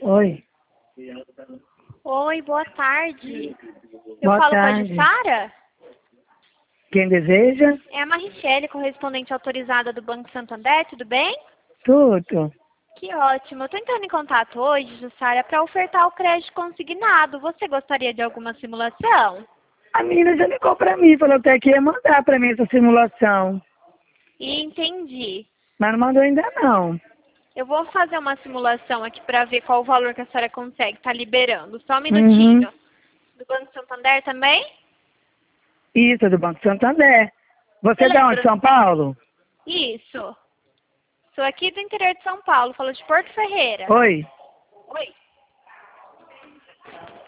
Oi. Oi, boa tarde. Eu Boa falo tarde. com a Jussara? Quem deseja? É a Marichele, correspondente autorizada do Banco Santander, tudo bem? Tudo. Que ótimo. Eu tô entrando em contato hoje, Jussara, para ofertar o crédito consignado. Você gostaria de alguma simulação? A menina já ligou pra mim, falou até que ia mandar pra mim essa simulação. Entendi. Mas não mandou ainda não. Eu vou fazer uma simulação aqui para ver qual o valor que a senhora consegue estar liberando. Só um Uhum. minutinho. Do Banco Santander também? Isso, do Banco Santander. Você Você é de onde, lembra? São Paulo? Isso. Sou aqui do interior de São Paulo, falo de Porto Ferreira. Oi. Oi.